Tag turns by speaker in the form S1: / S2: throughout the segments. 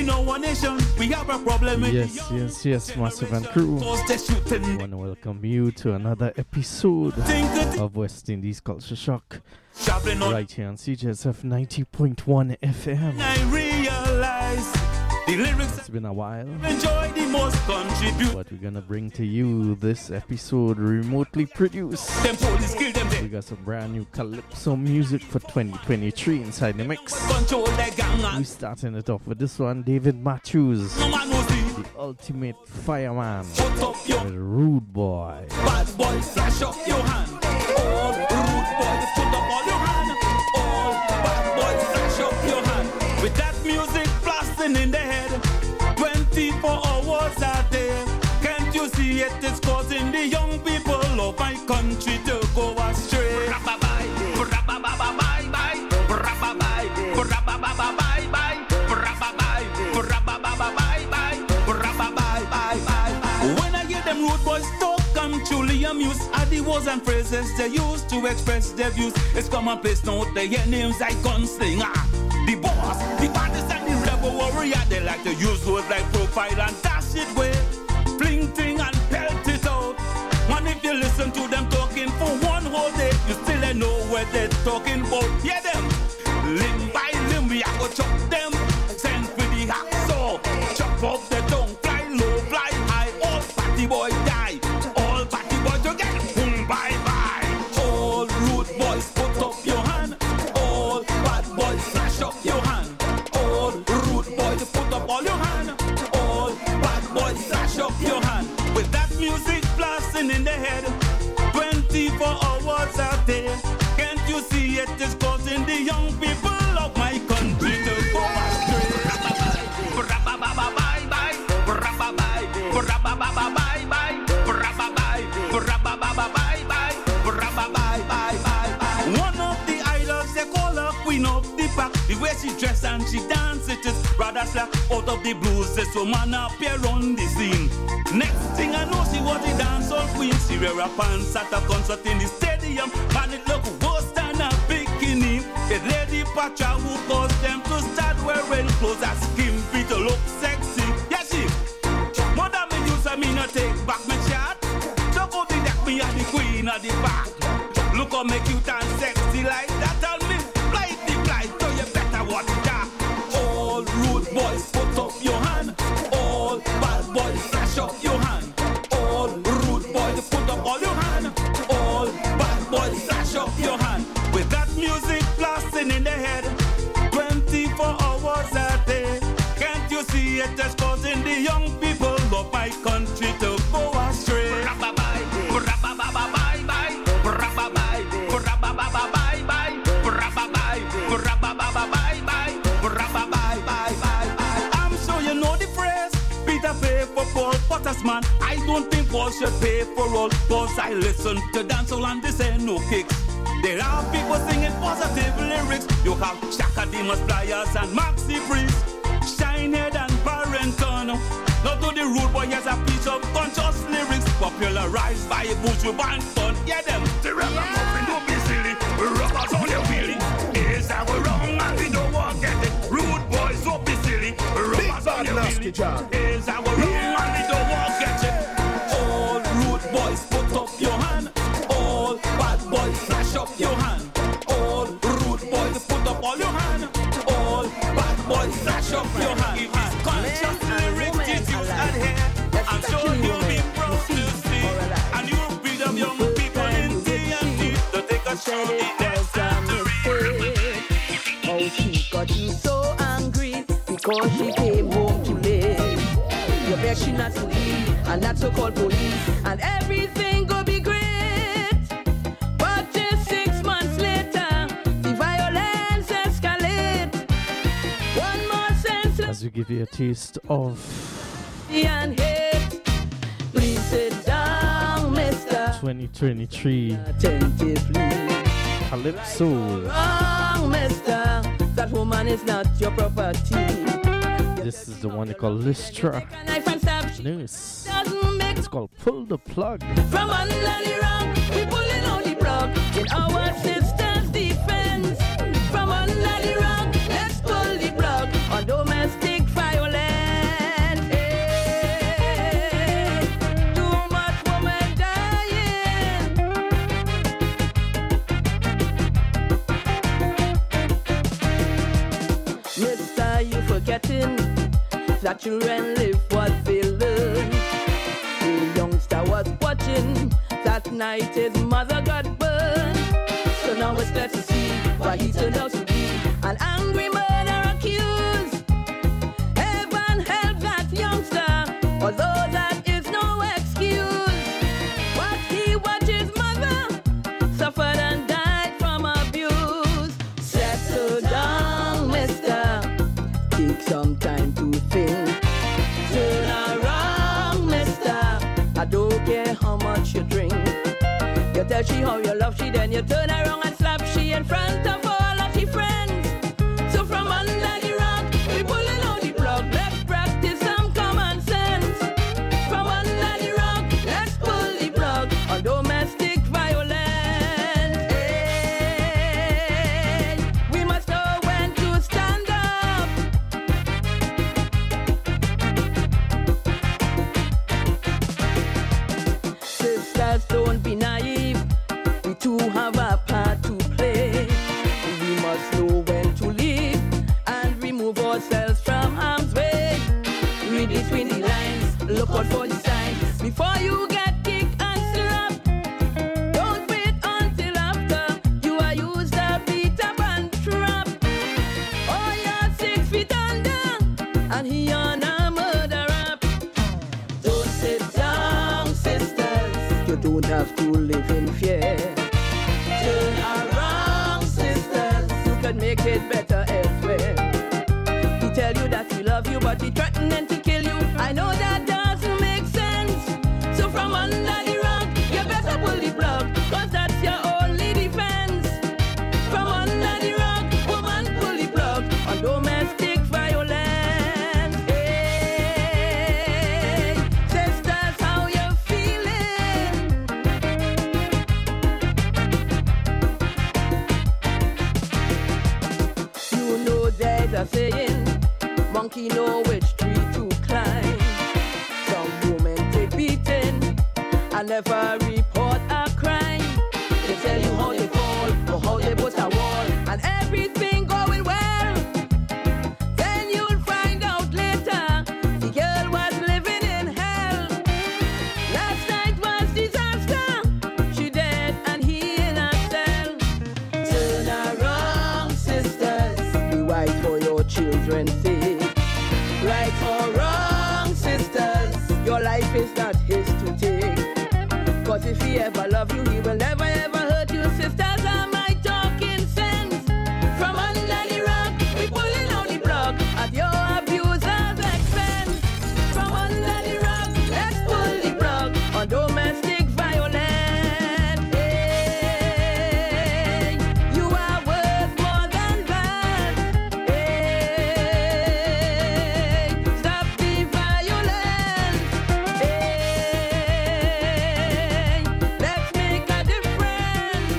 S1: know one nation, we have a problem.
S2: Yes, Massive and crew. I want to welcome you to another episode of West Indies Culture Shock. Right here on CJSF 90.1 FM.
S1: I realize the lyrics.
S2: It's been a while.
S1: Enjoy the most contribute.
S2: But we're gonna bring to you this episode remotely produced.
S1: Them police kill them.
S2: We got some brand new Calypso music for 2023 inside the mix.
S1: Control the gang.
S2: We starting it off with this one, David Matthews,
S1: No man knows
S2: the ultimate fireman,
S1: put up your
S2: with Rude Boy.
S1: bad boy, flash up your hand. All rude boys, put up all your hand. All bad boys, flash up your hand. With that music blasting in the head, 24 hours a day. Can't you see it is causing the young people of my country to go astray? When I hear them rude boys talk, I'm truly amused at the words and phrases they use to express their views. It's commonplace now, they hear names like gunslinger, the boss, the baddest and the rebel warrior. They like to use words like profile and dash it way, fling thing and pelt it out. And if you listen to them talking for one whole day, you still don't know what they're talking about. Hear them, limb by limb, we are gonna chop them. Send for the hacksaw, chop off the tongue, fly low, fly high. All party boys die, all party boys together, boom, bye bye. All rude boys, put up your hand. All bad boys, flash up your hand. All rude boys, put up all your hand. All bad boys, flash up your hand. With that music blasting in the head, 24 hours a day. Can't you see it is causing the young people of my country to go astray? One of the idols they call her queen of the pack. The way she dress and she dance, it is rather slack. Out of the blues, this woman appear on the scene. Next thing I know, she was the dancehall queen. She wear her pants at a concert in the stadium, and it look worse than a bikini. It's Lady Patra who caused them to start wearing clothes that skimpy to look sexy. Yeah, she. Mother me use a me not take back my chat. So go the deck me at the queen of the back. Look how make you dance sexy like that. Tell me, flight the flight, so you better watch that. All rude boys, put up your hand. All bad boys, flash up your hand. All rude boys, put up all your hand. All bad boys, flash up your hand. With that music blasting in the head, 24 hours a day. Can't you see it is causing the young people of my country to go astray? I'm sure you know the phrase, Peter pay for Paul Pottersman. I don't think Paul should pay for all, cause I listen to dancehall and this ain't no kicks. There are people singing positive lyrics. You have Shaka Demus Pliers and Maxi Priest, Shinehead and Barrington. Now to the rude boy has a piece of conscious lyrics popularized by Buju Banton. Yeah, them the ragamuffin don't be silly. Rubbers on your wheelie. Is that we're wrong and we don't want get it. Rude boys don't be silly. Rubbers on your wheelie. Is that we're wrong and we don't want get it. All rude boys put up your hand. All bad boys flash up your hand. All rude boys put up all your hand. All bad boys flash up your hand. If it's conscious lyrics is used at here, I'm sure you'll be proud to see. And you'll beat up young people in TNT to take a shot in their century.
S3: Oh, she got you so angry because she came home too late. You bet she not to leave and not to call police and everything go be great. But just 6 months later, the violence escalate. One more senseless
S2: As we give you a taste of
S3: and hate. Please sit down, mister.
S2: 2023
S3: Attentively.
S2: Calypso.
S3: Wrong, mister. That woman is not your property.
S2: This is the one they call Lystra.
S3: Take a knife and stab.
S2: Nurse.
S3: Doesn't make
S2: It's called Pull the Plug.
S3: from under the rug. We pulling out the plug in our sister's defense. From under the rug, let's pull the plug on domestic violence. that children live what they learn. The youngster was watching, that night his mother got burned. So now it's clear to see why he turned out to be an angry murder accused. Heaven help that youngster, although that is no excuse. What he watched his mother suffered and died from abuse. Settle down, mister, take some time to think. Turn around, mister, I don't care how much you drink. You tell she how you love she, then you turn around and slap she in front of all of she friends. So from under the rock, we pulling out the plug. Let's practice some common sense. From under the rock, let's pull the plug on domestic violence. Hey, we must know when to stand up. Sisters, don't be naive. We too have a part to play. We must know when to leave and remove ourselves from harm's way. Read between the lines, look out for the signs before you get kicked and slapped. Don't wait until after you are used up, beat up and trapped. Oh, you're 6 feet under and he on a murder rap. Don't sit down, sisters, you don't have to live in fear. Turn around, sisters, you can make it better elsewhere. He tell you that he love you, but he threatening to kill you. I know that doesn't make sense. So from under the rock, you better pull the plug, cause that's your only defense. From under the rock, woman, pull the plug on domestic violence. Hey, sisters, how you feeling? You know there's a saying, monkey know which tree to climb. Some women take beating and never report a crime. They tell you how they fall or how they put a wall and everything going well. Then you'll find out later the girl was living in hell. Last night was disaster. She dead and he in a cell. Turn around, sisters, be wise for your children's sake. Right or wrong, sisters, your life is not his to take. Cause if he ever love you, he will never ever hurt you. Sisters, am I talking sense? From under the rock, we pulling out the plug at your abuser's expense. From under the rock, let's pull the plug on domestic violence. Hey, you are worth more than that. Hey, stop the violence. Hey, let's make a difference.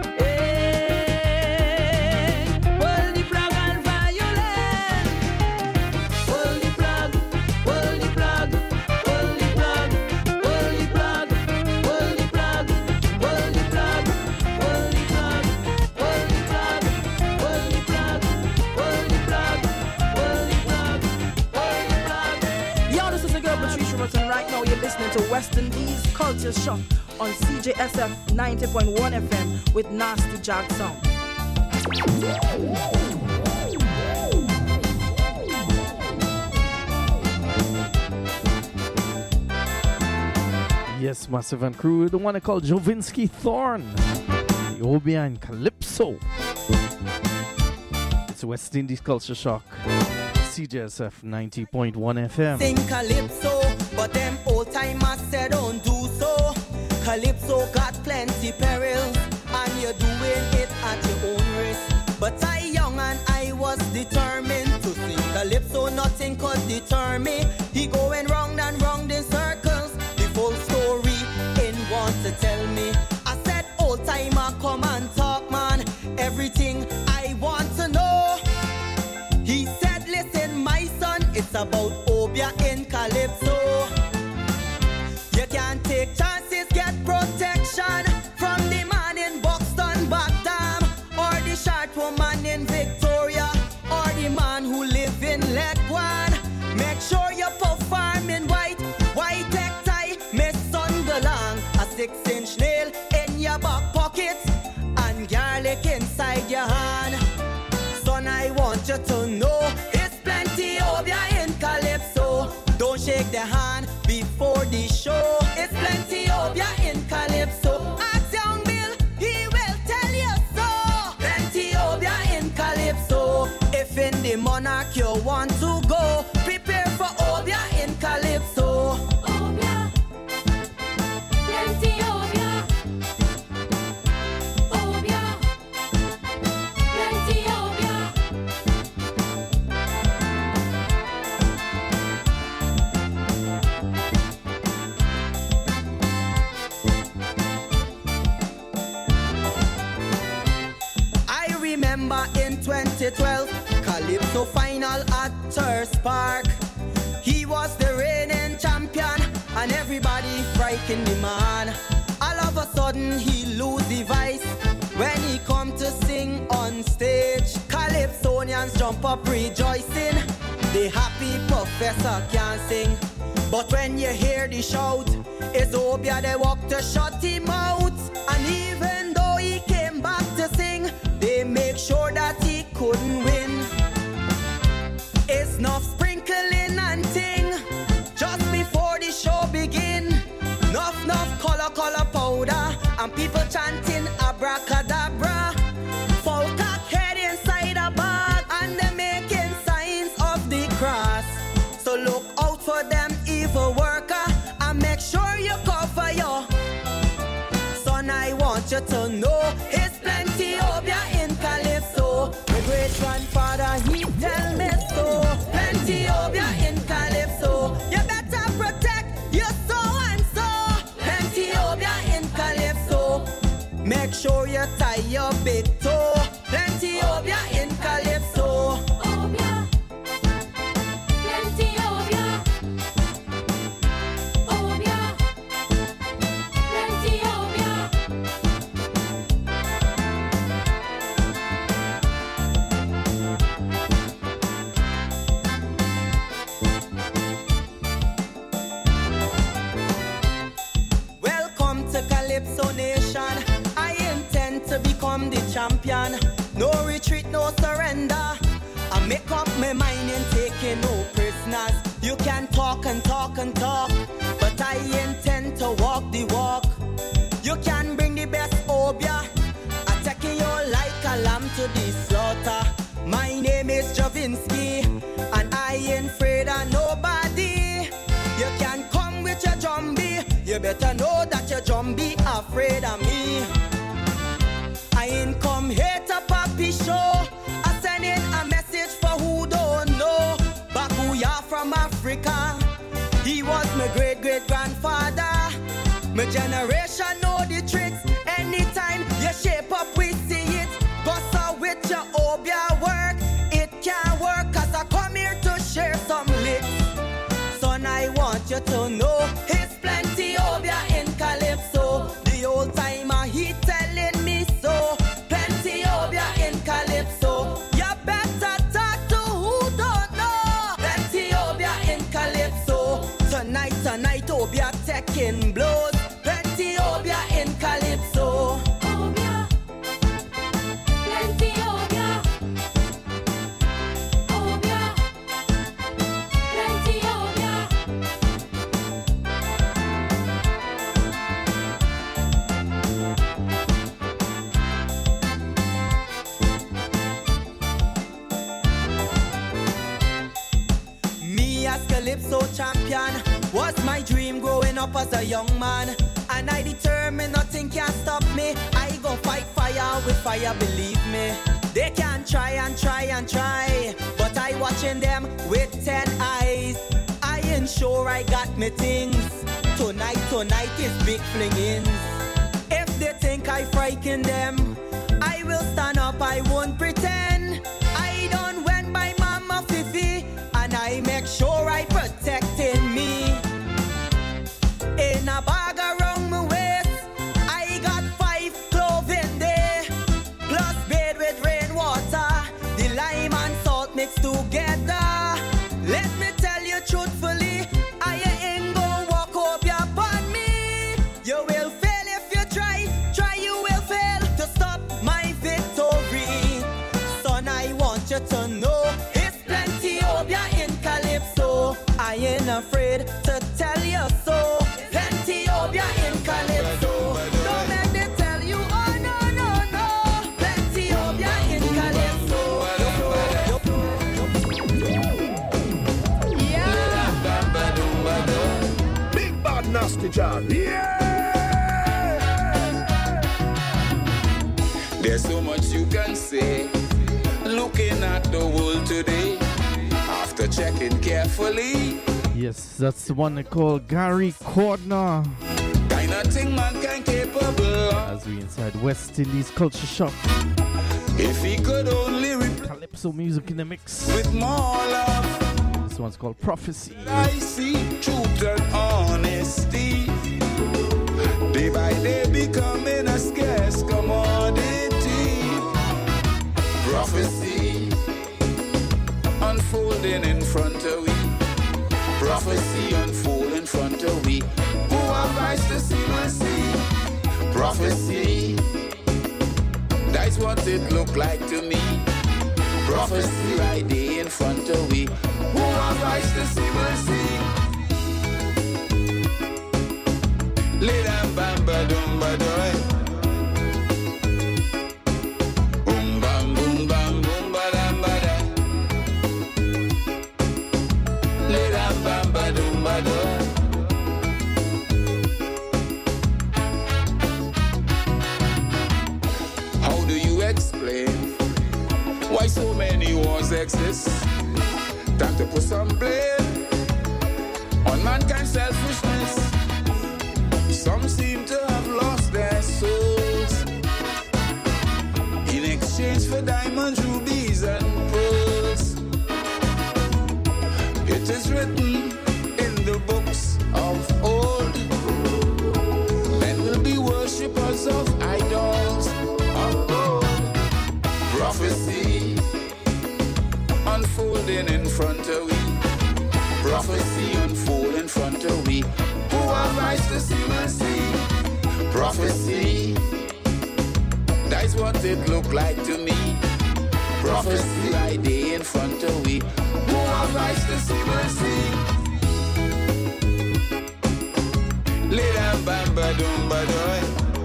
S3: Hey, pull the plug on violence. Pull the plug, pull the plug, pull the plug, pull the plug, pull the plug, pull the plug, pull the plug, pull the plug, pull the plug, pull the plug, pull the plug, pull the plug. Yo, this is the girl Patricia Rotten. Right now you're listening to West Indies Culture Shock on CJSF 90.1 FM with Nasty Jag Sound.
S2: Yes, Massive and Crew, the one I call Jovinsky Thorn, the Obia and Calypso. It's West Indies Culture Shock, CJSF 90.1 FM.
S4: Sing Calypso, but them old timers said don't do so. Calypso got plenty perils, and you're doing it at your own risk. But I young and I was determined to sing Calypso, nothing could deter me. He going round and round in circles, the full story in want to tell me. I said old timer, come and talk man, everything I want to know. He said listen my son, it's about Obia in Calypso. You can't take chances, get protection from the man in Buxton, Backdam, or the short woman in Victoria, or the man who live in Legwan. Make sure the show. It's plenty Obia in Calypso. Ask young Bill, he will tell you so. Plenty Obia in Calypso. If in the monarch you want to go, prepare for Obia in Calypso.
S5: Obia, plenty Obia. Obia, plenty Obia.
S4: I remember in 2012, Calypso final at Thirst Park. He was the reigning champion and everybody frightened the man. All of a sudden he lose the voice when he come to sing on stage. Calypsonians jump up rejoicing. The happy professor can sing. But when you hear the shout, it's Obia they walk to shut him out. And even though he came back to sing, they make sure that he couldn't win. It's not sprinkling and ting just before the show begin. Enough color powder and people chanting abracadabra. Folk cock head inside a bag and they making signs of the cross. So look out for them evil worker and make sure you cover your son. I want you to know it's plenty Obia in Calypso. My great grandfather he tell me so. Plenty Obia in Calypso. You better protect your so and so. Plenty Obia in Calypso. Make sure you tie your big toe. Plenty Obia in Calypso.
S5: Obia, plenty Obia. Obia, plenty Obia.
S4: Welcome to Calypso Nation. I intend to become the champion. No retreat, no surrender. I make up my mind and taking no prisoners. You can talk and talk and talk, but I intend to walk the walk. You can bring the best Obia, attacking you like a lamb to the slaughter. My name is Javinsky, and I ain't afraid of nobody. You can come with your jumbie, you better know that your jumbie afraid of me. I ain't come here to Papi show. I send in a message for who don't know. Bakuya from Africa, he was my great-great-grandfather. My generation know the tricks. Anytime you shape up, we see it. Go so with your Obia work. It can't work cause I come here to share some licks. Son, I want you to know it's plenty Obia in Calypso. The old timer, he telling me so. Plenty Obia in Calypso. You better talk to who don't know. Plenty Obia in Calypso. Tonight, Obia taking blows. Plenty Obia in Calypso.
S5: Obia, plenty Obia. Obia, plenty Obia.
S4: Me as Calypso champion was my dream growing up as a young man. And I determined nothing can stop me. I gon' fight fire with fire, believe me. They can try and try and try, but I watching them with 10 eyes. I ain't sure I got me things. Tonight is big flingings. If they think I frighten them, I will stand up, I won't pretend. I don't went by Mama Fifi, and I make sure I protecting me. In a bag around my waist, I got 5 clothing there, plus bed with rainwater, the lime and salt mixed together. Let me tell you truthfully, I ain't gon' walk up your upon me. You will fail if you try you will fail to stop my victory. Son, I want you to know it's plenty Obia in Calypso. I ain't afraid to tell you so.
S6: Nasty John. Yeah!
S7: There's so much you can say. Looking at the world today, after checking carefully.
S2: Yes, that's the one they call Gary Cordner.
S7: Kind of thing man can capable.
S2: As we inside West Indies Culture Shock.
S7: If he could only
S2: Calypso music in the mix.
S7: With more love.
S2: This one's called Prophecy.
S7: I see truth and honesty. Day by day becoming a scarce commodity. Prophecy unfolding in front of we. Prophecy unfolding in front of we. Who have eyes to see will see. Prophecy, that's what it look like to me. Prophecy right there in front of we. Who have eyes to see will see. Lay down bamba dumba doy. Boom bam boom bam boom ba dam ba da. Lay down bamba dumba doy. How do you explain why so many wars exist? Time to put some blame on mankind's selfishness. Some seem to have lost their souls in exchange for diamonds, rubies, and pearls. It is written in the books of old, men will be worshippers of idols of gold. Prophecy unfolding in front of we. Prophecy unfolding in front of we. Who have eyes to see will see. Prophecy, that's what it look like to me. Prophecy right there in front of we. Who have eyes to see will see. Lay down bamba dumba doy.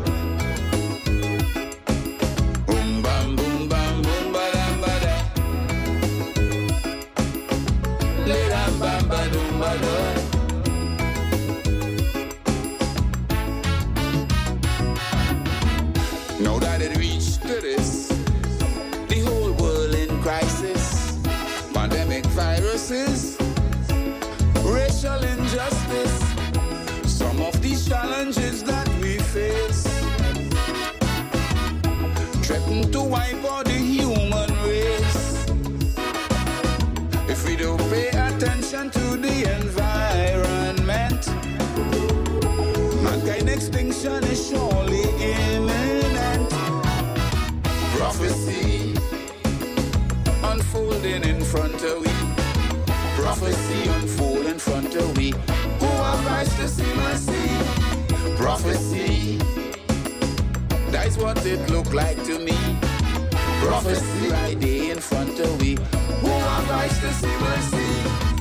S7: Boom bam boom bam boom ba dam ba da. Lay down bamba dumba doy. Now that it reached to this, the whole world in crisis, pandemic viruses, racial injustice, some of these challenges that we face threaten to wipe out the human race. If we don't pay attention to the environment, mankind extinction is surely imminent. Prophecy unfolding in front of we. Prophecy unfolding in front of we. Who have eyes to see will see. Prophecy, that's what it look like to me. Prophecy right there in front of we. Who have eyes to see will see.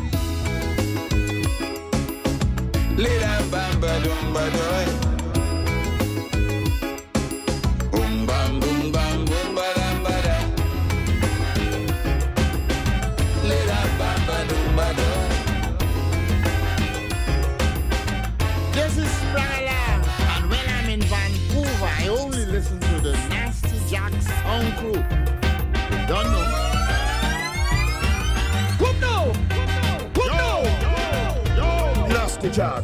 S7: Lay down bamba dumba doy. Boom bam boom bam boom ba dam ba da. Lay down bamba dumba doy.
S8: This is Spragala, and when I'm in Vancouver, I only listen to the Nasty Jacks Sound Crew. You don't know?
S6: Come now! Come now! Nasty John.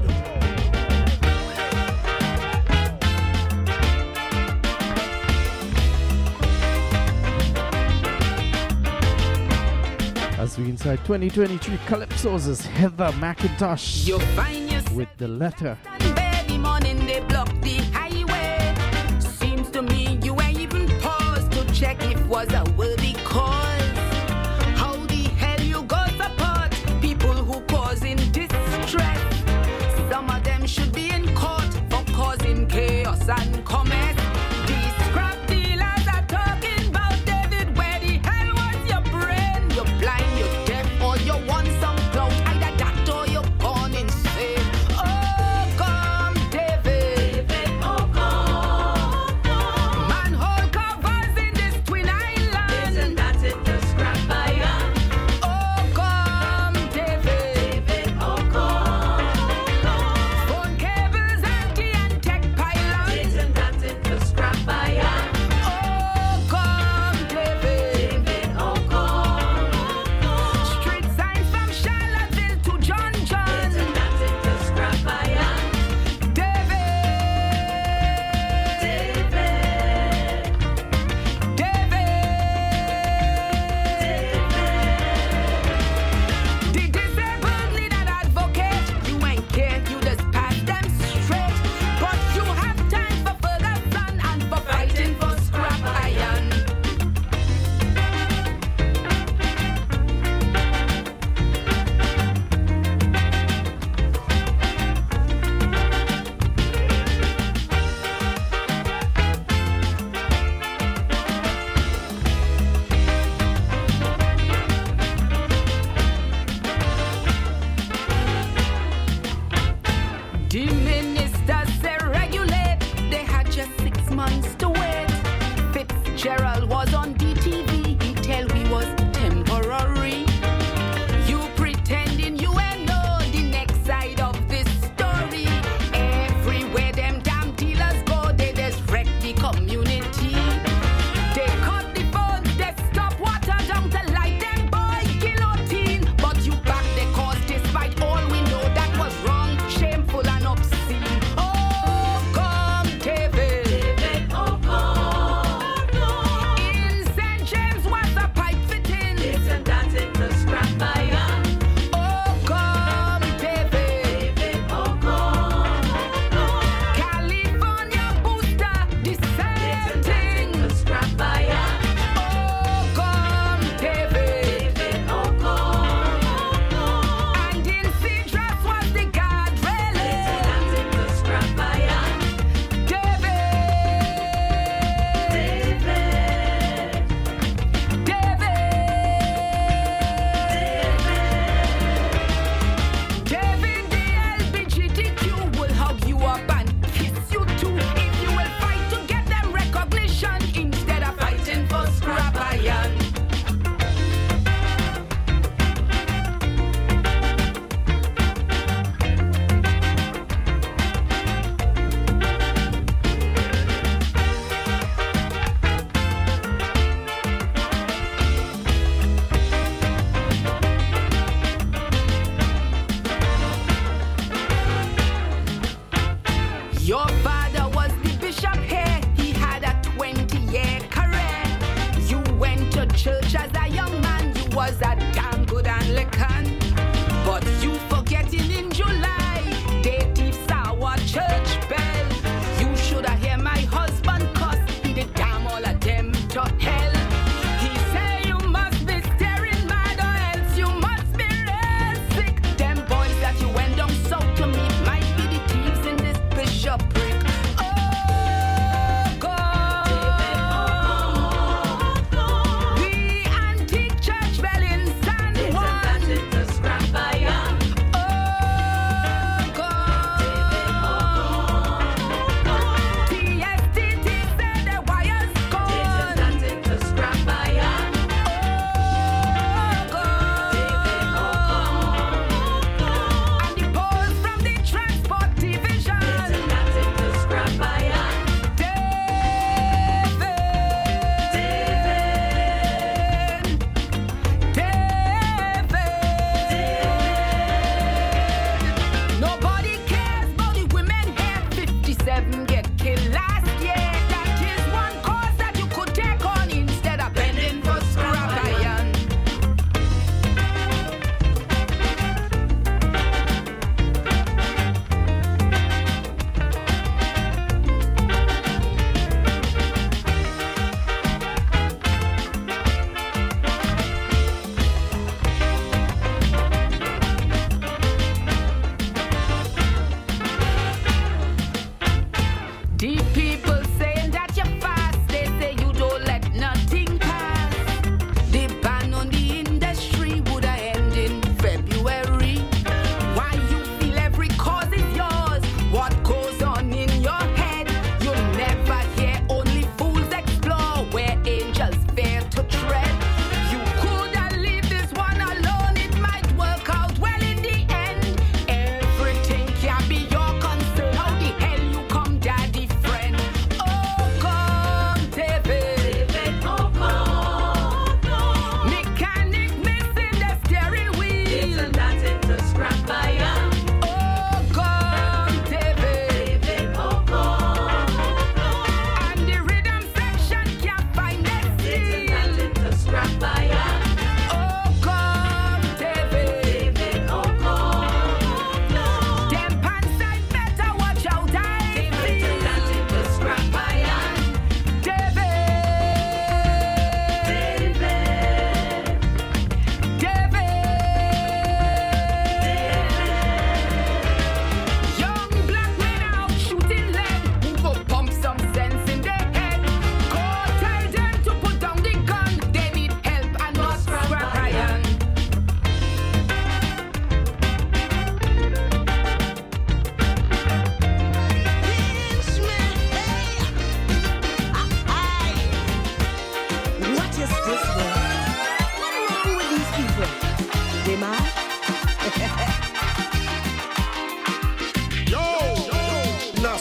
S2: As we inside 2023 Calypsos is Heather McIntosh
S3: You find yourself
S2: with The Letter.
S3: baby morning they block the highway. Seems to me you ain't even paused to check if was a worthy cause. How the hell you go support people who causing distress? Some of them should be in court for causing chaos and commerce. These scrap dealers are talking about David. Where the hell was your brain? You're blind, you're deaf, or you want some clout. Either that or you're born insane. Oh, come, David. Man, hold covers in this twin island.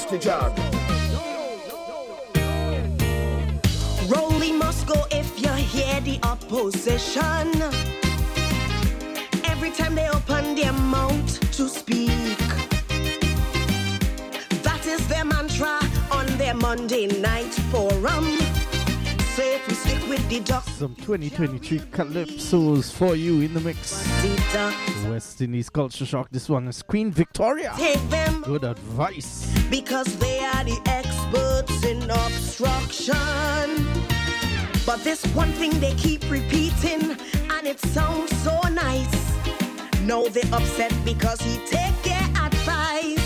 S6: Nasty job.
S3: Rolly must go if you hear the opposition. Every time they open their mouth to speak, that is their mantra on their Monday night forum. So if we stick with the duck,
S2: Some 2023 calypsos for you in the mix. West Indies Culture Shock. This one is Queen Victoria.
S3: Take them.
S2: Good advice.
S3: Because they are the experts in obstruction. But this one thing they keep repeating, and it sounds so nice. Now they upset because he take their advice.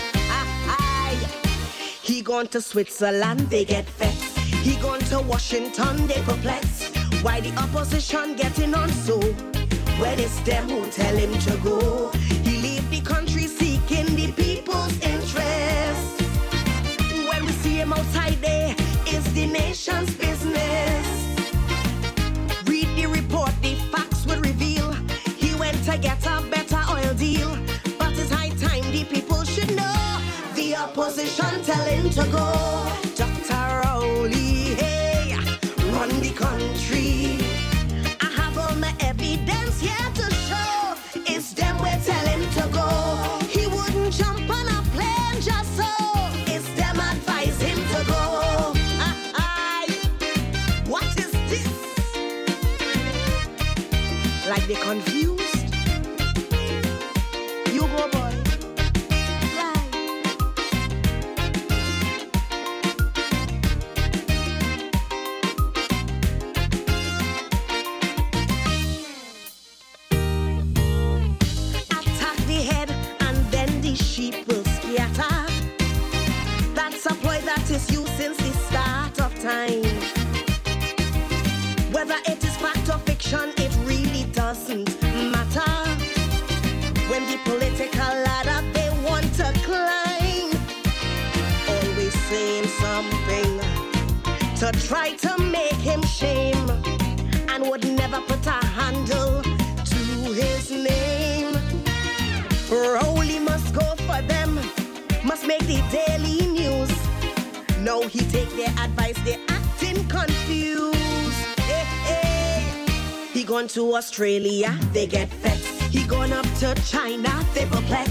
S3: He gone to Switzerland, they get vexed. He gone to Washington, they perplexed. Why the opposition getting on so? Where is them who tell him to go? He leave the country seeking the people's interest. When we see him outside there, it's the nation's business. Read the report, the facts will reveal. He went to get a better oil deal. But it's high time the people should know. The opposition tell him to go. Dr. Rowley, hey, run the country. I have all my evidence here to show. It's them we tell him to go. He wouldn't jump on a plane just so. It's them advise him to go. What is this? Like they confused? You go, boy. Sheep will scatter. That's a ploy that is used since the start of time. Whether it is fact or fiction, it really doesn't matter. When the political ladder they want to climb, always saying something to try to make him shame, and would never put a handle to his name. Rowley must go for them, must make the daily news. No, he take their advice, they acting confused. Hey, hey. He gone to Australia, they get vexed. He gone up to China, they perplexed.